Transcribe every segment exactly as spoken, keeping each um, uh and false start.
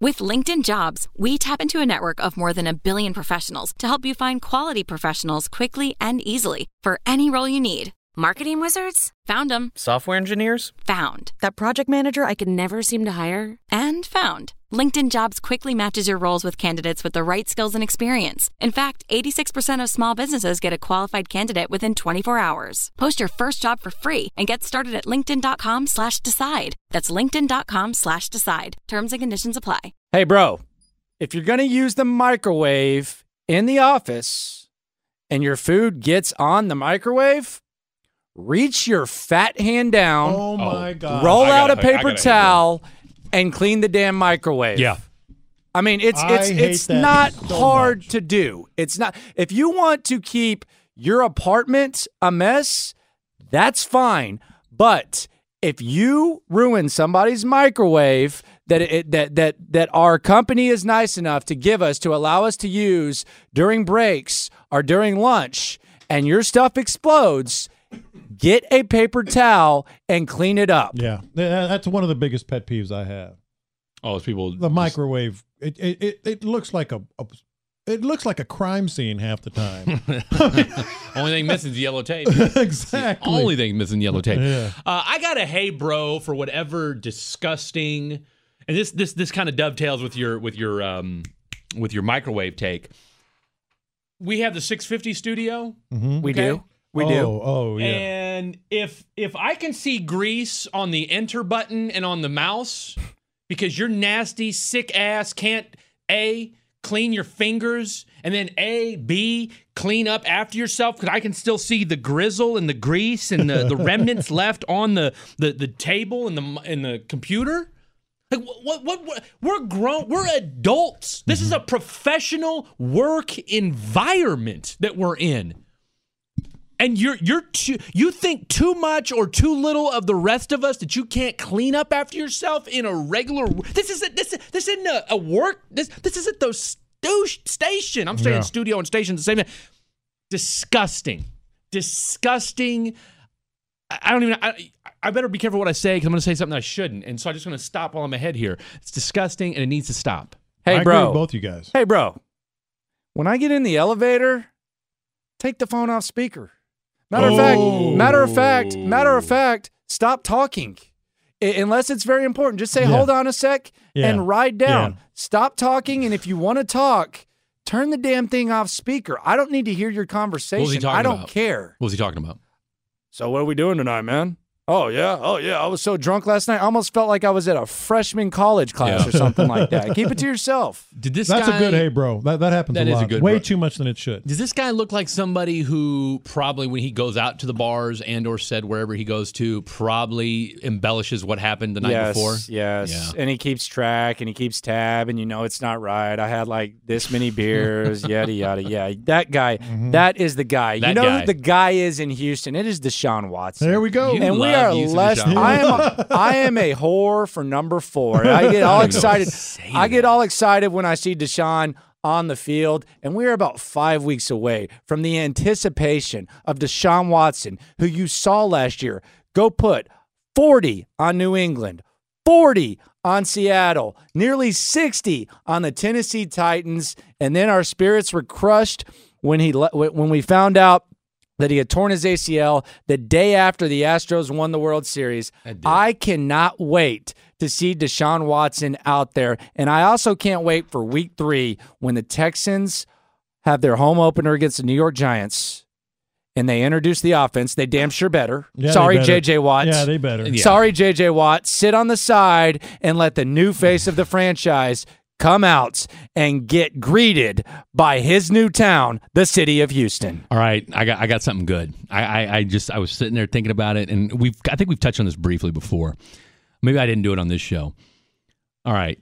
With LinkedIn Jobs, we tap into a network of more than a billion professionals to help you find quality professionals quickly and easily for any role you need. Marketing wizards? Found them. Software engineers? Found. That project manager I could never seem to hire? And found. LinkedIn Jobs quickly matches your roles with candidates with the right skills and experience. In fact, eighty-six percent of small businesses get a qualified candidate within twenty-four hours. Post your first job for free and get started at linkedin.com slash decide. That's linkedin.com slash decide. Terms and conditions apply. Hey, bro, if you're going to use the microwave in the office and your food gets on the microwave, reach your fat hand down. Oh, my God. Roll I out gotta- a paper I gotta towel and clean the damn microwave. Yeah. I mean, it's I it's hate it's that not so hard much. to do. It's not. If you want to keep your apartment a mess, that's fine. But if you ruin somebody's microwave that it, that that that our company is nice enough to give us to allow us to use during breaks or during lunch, and your stuff explodes, get a paper towel and clean it up. Yeah, Th- that's one of the biggest pet peeves I have. Oh, it's people. The microwave. It it, it it looks like a, a it looks like a crime scene half the time. Only thing missing is yellow tape. Exactly. Only thing missing yellow tape. Yeah. Uh, I got a hey bro for whatever disgusting, and this this this kind of dovetails with your with your um with your microwave take. We have the six fifty studio. Mhm. We Okay. do. We oh, do. Oh yeah. And if if I can see grease on the enter button and on the mouse, because your nasty, sick ass can't A, clean your fingers, and then A, B, clean up after yourself, because I can still see the grizzle and the grease and the, the remnants left on the, the, the table and the and the computer. Like what, what what we're grown, we're adults. This is a professional work environment that we're in. And you're you're too, you think too much or too little of the rest of us that you can't clean up after yourself in a regular. This isn't this this isn't a, a work. This this isn't the stu- station. I'm saying Yeah. studio and station the same thing. Disgusting, disgusting. I, I don't even. I, I better be careful what I say because I'm going to say something I shouldn't. And so I'm just going to stop while I'm ahead here. It's disgusting and it needs to stop. Hey, I agree bro. with both you guys. Hey, bro. When I get in the elevator, take the phone off speaker. Matter of fact, Oh. matter of fact, matter of fact, stop talking. I- unless it's very important. Just say, Yeah. hold on a sec Yeah. and ride down. Yeah. Stop talking. And if you want to talk, turn the damn thing off speaker. I don't need to hear your conversation. talking I don't about? care. What was he talking about? So what are we doing tonight, man? Oh, yeah. Oh, yeah. I was so drunk last night. I almost felt like I was at a freshman college class Yeah. or something like that. Keep it to yourself. Did this That's guy, a good hey, bro. That that happens That a is a lot. good Way bro. too much than it should. Does this guy look like somebody who probably, when he goes out to the bars and or said wherever he goes to, probably embellishes what happened the night yes, before? Yes, Yeah. and he keeps track and he keeps tab, and you know it's not right. I had like this many beers, yada yada. Yeah, that guy. That is the guy. That you know guy. who the guy is in Houston? It is Deshaun Watson. There we go. You and we love are using less. Deshaun I am. A, I am a whore for number four. I get all excited. I get all excited when I see Deshaun on the field, and we are about five weeks away from the anticipation of Deshaun Watson, who you saw last year go put forty on New England, forty on Seattle, nearly sixty on the Tennessee Titans, and then our spirits were crushed when he le- when we found out that he had torn his A C L the day after the Astros won the World Series. I cannot wait to see Deshaun Watson out there. And I also can't wait for week three when the Texans have their home opener against the New York Giants and they introduce the offense. They damn sure better. Yeah, they Sorry, better. J J Watt. Yeah, they better. Yeah. Sorry, J J Watt. Sit on the side and let the new face of the franchise come out and get greeted by his new town, the city of Houston. All right, I got I got something good. I, I I just I was sitting there thinking about it, and we've I think we've touched on this briefly before. Maybe I didn't do it on this show. All right,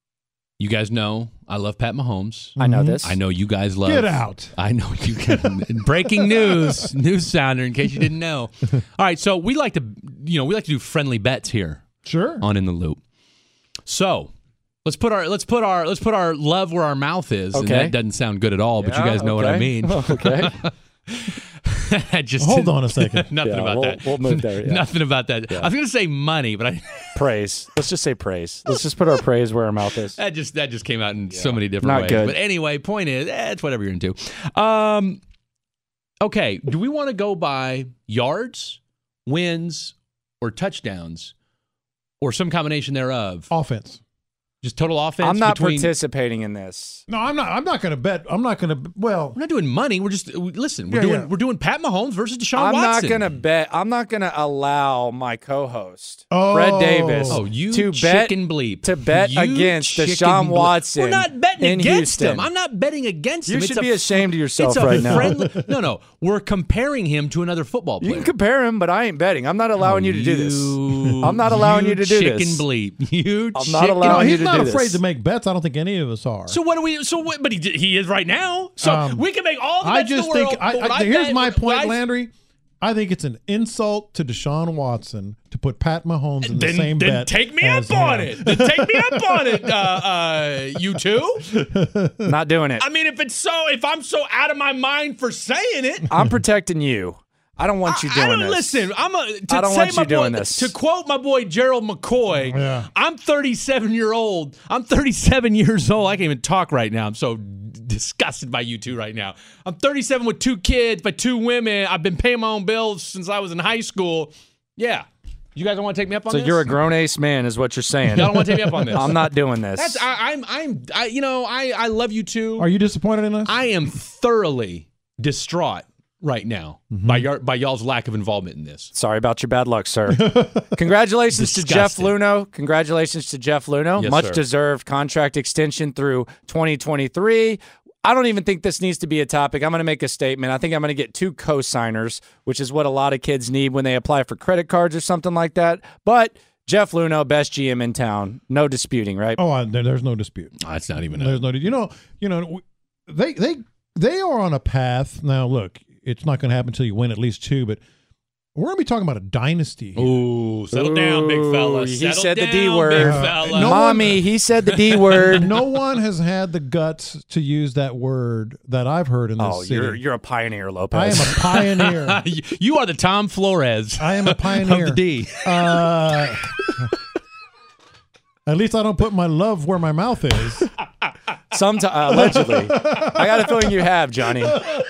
you guys know I love Pat Mahomes. I know this. I know you guys love. Get out. I know you can. Breaking news, news sounder. In case you didn't know. All right, so we like to you know we like to do friendly bets here Sure. on In the Loop. So. Let's put our let's put our let's put our love where our mouth is. And Okay. that doesn't sound good at all, but you Yeah, guys know what I okay. mean. Okay. just Hold on a second. nothing Yeah, about we'll, that. We'll move there. Yeah. Nothing about that. I was going to say money, but I Praise. Let's just say praise. Let's just put our praise where our mouth is. that just that just came out in so many different Not ways. good. But anyway, point is, eh, it's whatever you're into. Um, okay, do we want to go by yards, wins, or touchdowns, or some combination thereof? Offense. Just total offense. I'm not between, participating in this. No, I'm not. I'm not going to bet. I'm not going to. Well, We're not doing money. We're just listen. We're Yeah, doing yeah. we're doing Pat Mahomes versus Deshaun I'm Watson. not gonna bet. I'm not gonna allow my co-host Oh. Fred Davis Oh, you to bet chicken bleep. to bet You against chicken Deshaun bleep. Watson. We're not betting in against Houston. him. I'm not betting against You him. should It's a be ashamed of yourself it's a right now. friendly, no, no. We're comparing him to another football You player. can compare him, but I ain't betting. I'm not allowing you to do this. You- I'm not allowing you to do chicken this. bleep. You I'm not chicken- allowing no, you he's to not do afraid this. to make bets. I don't think any of us are. So what do we? So what? But he he is right now. So Um, we can make all the I bets in just the world. think. I, but when I, I here's bet- my when point, I- Landry. I think it's an insult to Deshaun Watson to put Pat Mahomes in the Then, same then bet. take me as up on him. it. Then take me up on it. Uh, uh, you too. Not doing it. I mean, if it's so, if I'm so out of my mind for saying it, I'm protecting you. I don't want you I- doing I don't this. listen. I'm a. To I don't say want my you doing boy, this. To quote my boy Gerald McCoy, Yeah. I'm thirty-seven year old. I'm thirty-seven years old. I can't even talk right now. I'm so disgusted by you two right now. I'm thirty-seven with two kids, by two women. I've been paying my own bills since I was in high school. Yeah, you guys don't want to take me up on So this? you're a grown ace man, is what you're saying. Y'all don't want to take me up on this. I'm not doing this. That's I, I'm I'm I, you know I I love you too. Are you disappointed in us? I am thoroughly distraught right now Mm-hmm. by your by y'all's lack of involvement in this. Sorry about your bad luck, sir. Congratulations to Jeff Disgusting. Luno. Congratulations to Jeff Luno. Yes, Much sir. deserved contract extension through twenty twenty-three. I don't even think this needs to be a topic. I'm going to make a statement. I think I'm going to get two co-signers, which is what a lot of kids need when they apply for credit cards or something like that. But Jeff Luno, best G M in town. No disputing, right? oh, I, there, there's no dispute. Oh, that's not even. There's no. You know. You know. They they they are on a path now. Look, it's not going to happen until you win at least two, but we're going to be talking about a dynasty. here. Ooh, settle down, big fella. Ooh, he Settle said the down, D word. big Uh, fella. no Mommy, he said the D word. No one has had the guts to use that word that I've heard in this Oh, city. you're you're a pioneer, Lopez. I am a pioneer. You- you are the Tom Flores I am a pioneer. of the D. Uh, at least I don't put my love where my mouth is. Sometimes, uh, allegedly. I got a feeling you have, Johnny.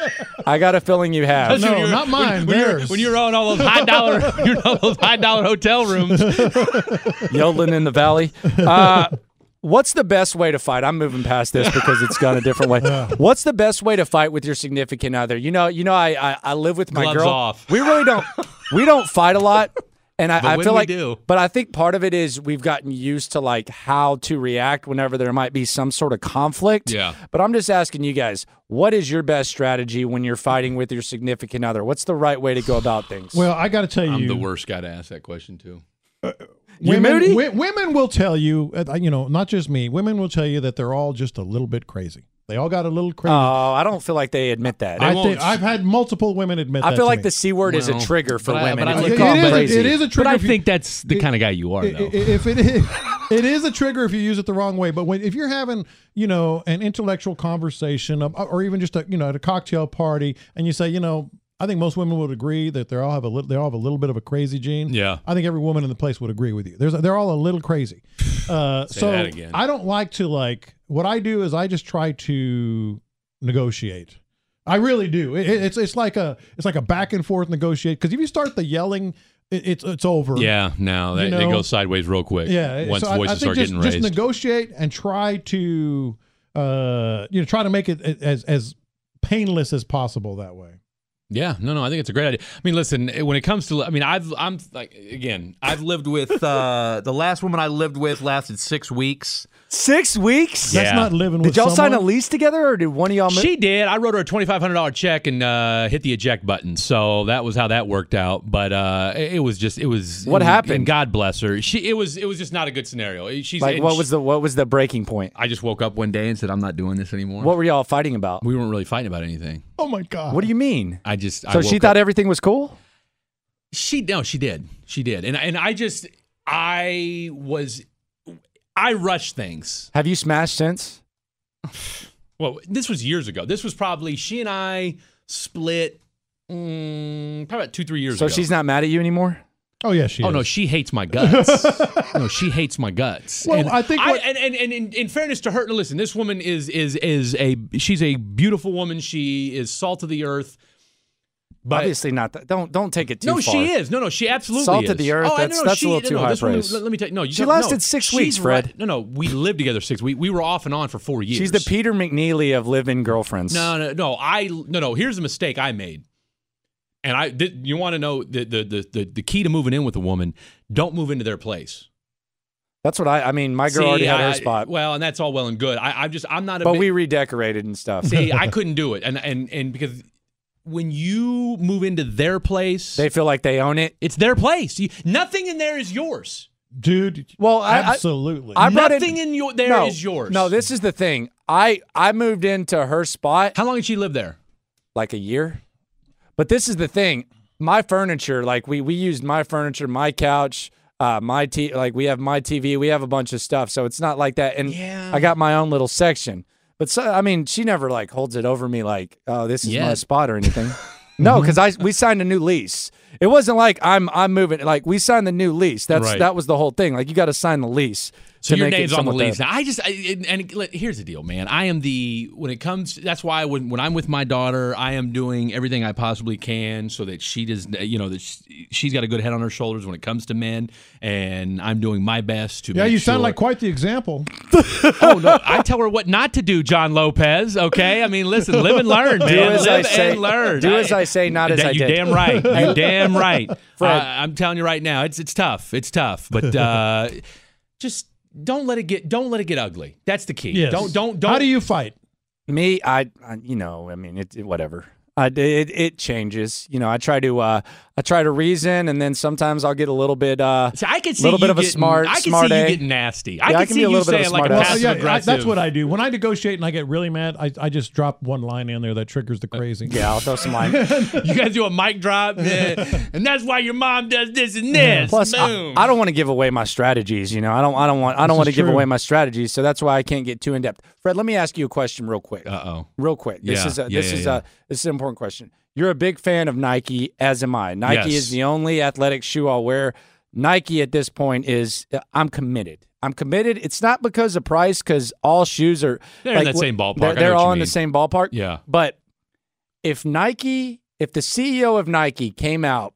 I got a feeling you have. No, When you're- not mine, When, when you're, theirs. when you're on all those high dollar, you're on those high dollar hotel rooms. Yodeling in the valley. Uh, what's the best way to fight? I'm moving past this because it's gone a different way. What's the best way to fight with your significant other? You know, you know, I I, I live with my Gloves girl. off. We really don't. We don't fight a lot. And I, But I when feel we like, do. but I think part of it is we've gotten used to like how to react whenever there might be some sort of conflict. Yeah. But I'm just asking you guys, what is your best strategy when you're fighting with your significant other? What's the right way to go about things? Well, I got to tell I'm you, the worst guy to ask that question to. You women, moody? wi- women will tell you, uh, you know, not just me. Women will tell you that they're all just a little bit crazy. They all got a little crazy. Oh, I don't feel like they admit that. I I, won't. think I've had multiple women admit that. feel to like me. the C word is a Well, trigger for but I- women. but I If look you It- call it them is a- crazy. it is a But trigger. I if you- think that's the kind of guy you are, I- though. I- if it is, it is a trigger if you use it the wrong way. But when if you're having, you know, an intellectual conversation, uh, or even just a, you know, at a cocktail party, and you say, you know, I think most women would agree that they all have a little, they all have a little bit of a crazy gene. Yeah. I think every woman in the place would agree with you. There's, they're all a little crazy. Uh, Say so that again. I don't like to like. What I do is I just try to negotiate. I really do. It, it's it's like a it's like a back and forth negotiate. Because if you start the yelling, it, it's it's over. Yeah, no, that, You it know, goes sideways real quick. Yeah. once so I- voices I think start just, getting just raised. negotiate and try to uh you know try to make it as as painless as possible that way. Yeah, no, no, I think it's a great idea. I mean, listen, when it comes to, I mean, I've, I'm like, again, I've lived with uh, the last woman I lived with lasted six weeks. Six weeks? Yeah. That's not living with Did y'all sign a someone. lease together, or did one of y'all? mo- She did. I wrote her a twenty-five hundred dollars check and uh, hit the eject button. So that was how that worked out. But uh, it, it was just, it was. What and- happened? And God bless her. She, it was, it was just not a good scenario. She's like, and what she- was the what was the breaking point? I just woke up one day and said, I'm not doing this anymore. What were y'all fighting about? We weren't really fighting about anything. Oh my god. What do you mean? I just. I So she woke thought up- everything was cool? She no, she did. She did. And and I just I was I rushed things. Have you smashed since? Well, this was years ago. This was probably she and I split Mm, probably about two, three years So ago. she's not mad at you anymore? Oh yeah, she. Oh is. no, she hates my guts. No, she hates my guts. Well, and I think what- and, and, and in, in fairness to her, listen, this woman is is is a she's a beautiful woman. She is salt of the earth. But Obviously not. That. Don't don't take it too no, far. she is. No, no, she absolutely Salt is. of the earth, Oh, I- that's- no, no, that's a she- little no, too no, high this woman- praise. let, let me tell you. No, you She don't- lasted no, six she's weeks, Fred. right. No, no, we lived together six. We we were off and on for four years. She's the Peter McNeely of live-in girlfriends. No, no, no. I no, no. Here's a mistake I made. And I, th- you want to know the, the the the the key to moving in with a woman? Don't move into their place. That's what I. I mean, my girl See, already had her I- spot, Well, and that's all well and good. I, I'm just, I'm not a. but big- we redecorated and stuff. see. I couldn't do it, and and and because when you move into their place, They feel like they own it. it's their place. You, nothing in there is yours. dude. Well, I- I- absolutely. I brought in- Nothing in your there is no, yours. No, this is the thing. I I moved into her spot How long did she live there? like a year, but this is the thing. My furniture, like we we used my furniture, my couch, uh, my t like we have my T V, we have a bunch of stuff, so it's not like that. And Yeah. I got my own little section. But so, I mean, she never like holds it over me like, oh, this is Yeah. my spot or anything. No, because I we signed a new lease. It wasn't like I'm I'm moving. Like we signed the new lease. That's Right. that was the whole thing. Like you got to sign the lease. So to your make it name's on the somewhat lease. there. Now, I just, I, and, and let- here's the deal, man. I am the, when it comes, that's why when, when I'm with my daughter, I am doing everything I possibly can so that she does, you know, that she, she's got a good head on her shoulders when it comes to men, and I'm doing my best to yeah, make you sound sure- like quite the example. Oh, no, I tell her what not to do, John Lopez, okay? I mean, listen, live and learn, man. Do as live I say. and learn. Do as I say, not as That I you did. damn right. You damn right. Fred. Uh, I'm telling you right now, it's it's tough. It's tough, but uh, just don't let it get don't let it get ugly. That's the key. Yes. Don't don't don't. How do you fight? Me, I, I you know, I mean, it, it whatever. I, it it changes. You know, I try to uh, I try to reason, and then sometimes I'll get a little bit uh, See, I can see little bit you of a getting- smart- I can smart see you A. getting nasty. I Yeah, can, I can see be a you little bit of a saying like a smart ass. passive yeah, I, aggressive. that's what I do. When I negotiate and I get really mad, I, I just drop one line in there that triggers the crazy. yeah, I'll throw some line. You guys do a mic drop, yeah, and that's why your mom does this and this. Plus, I, Boom. I don't want to give away my strategies. You know, I don't I don't want I don't This want to is give true. away my strategies. So that's why I can't get too in depth. Fred, let me ask you a question real quick. Uh oh. Real quick. This Yeah, is a, yeah, this yeah, is yeah. a this is an important question. You're a big fan of Nike, as am I. Nike Yes. is the only athletic shoe I'll wear. Nike at this point is I'm committed. I'm committed. It's not because of price, because all shoes are They're in like, that wh- same ballpark. I They're, know they're what you all in the mean. same ballpark. Yeah. But if Nike, if the C E O of Nike came out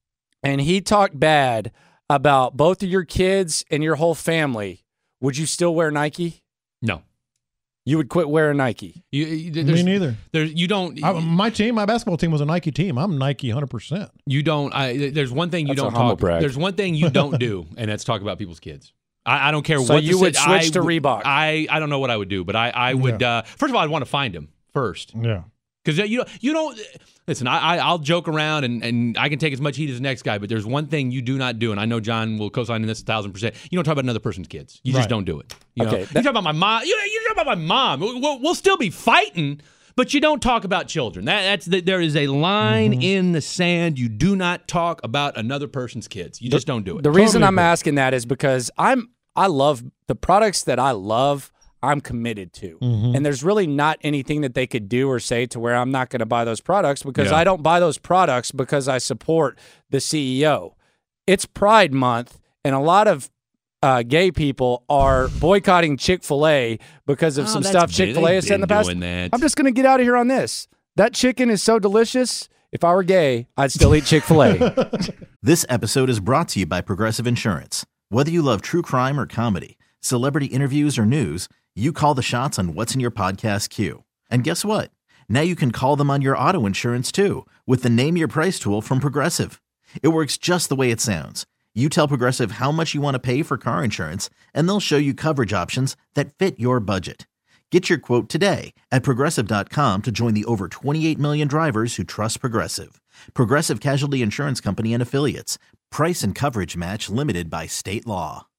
and he talked bad about both of your kids and your whole family, would you still wear Nike? No. You would quit wearing Nike. You, you, Me there's, neither. there's, you don't. I, my team, my basketball team was a Nike team. I'm Nike one hundred percent. You don't. I, there's one thing you That's a don't humble talk. brag. There's one thing you don't do, and that's talk about people's kids. I, I don't care So what. you the would sit- switch I to would- Reebok. I I don't know what I would do, but I I would. Uh, first of all, I'd want to find him first. Yeah. Because you you don't listen. I, I I'll joke around and, and I can take as much heat as the next guy, but there's one thing you do not do, and I know John will co-sign in this a thousand percent. You don't talk about another person's kids. You just Right. don't do it. You know? Okay, You that- talk about my mom. You, you talk about my mom. We'll, we'll still be fighting, but you don't talk about children. That that's the, there is a line Mm-hmm. in the sand. You do not talk about another person's kids. You just don't do it. The reason Totally I'm agree. asking that is because I'm I love the products that I love. I'm committed to, Mm-hmm. and there's really not anything that they could do or say to where I'm not going to buy those products because Yeah. I don't buy those products because I support the C E O. It's Pride Month, and a lot of uh, gay people are boycotting Chick-fil-A because of Oh, some that's stuff been- Chick-fil-A has they've said in the been past. doing that. I'm just going to get out of here on this. That chicken is so delicious. If I were gay, I'd still eat Chick-fil-A. This episode is brought to you by Progressive Insurance. Whether you love true crime or comedy, celebrity interviews or news, you call the shots on what's in your podcast queue. And guess what? Now you can call them on your auto insurance too with the Name Your Price tool from Progressive. It works just the way it sounds. You tell Progressive how much you want to pay for car insurance, and they'll show you coverage options that fit your budget. Get your quote today at Progressive dot com to join the over twenty-eight million drivers who trust Progressive. Progressive Casualty Insurance Company and Affiliates. Price and coverage match limited by state law.